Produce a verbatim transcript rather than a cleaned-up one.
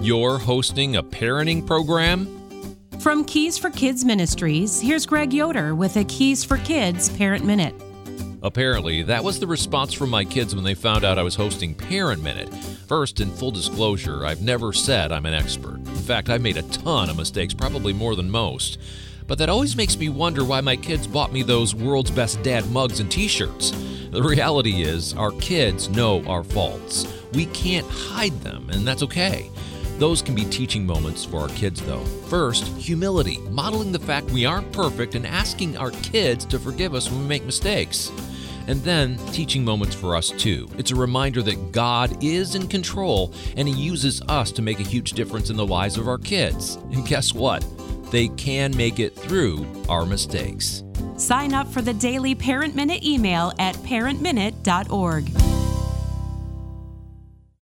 you're hosting a parenting program? From Keys for Kids Ministries, here's Greg Yoder with a Keys for Kids Parent Minute. Apparently, that was the response from my kids when they found out I was hosting Parent Minute. First, in full disclosure, I've never said I'm an expert. In fact, I've made a ton of mistakes, probably more than most. But that always makes me wonder why my kids bought me those World's Best Dad mugs and t-shirts. The reality is, our kids know our faults. We can't hide them, and that's okay. Those can be teaching moments for our kids, though. First, humility, modeling the fact we aren't perfect and asking our kids to forgive us when we make mistakes. And then, teaching moments for us, too. It's a reminder that God is in control, and He uses us to make a huge difference in the lives of our kids. And guess what? They can make it through our mistakes. Sign up for the daily Parent Minute email at parent minute dot org.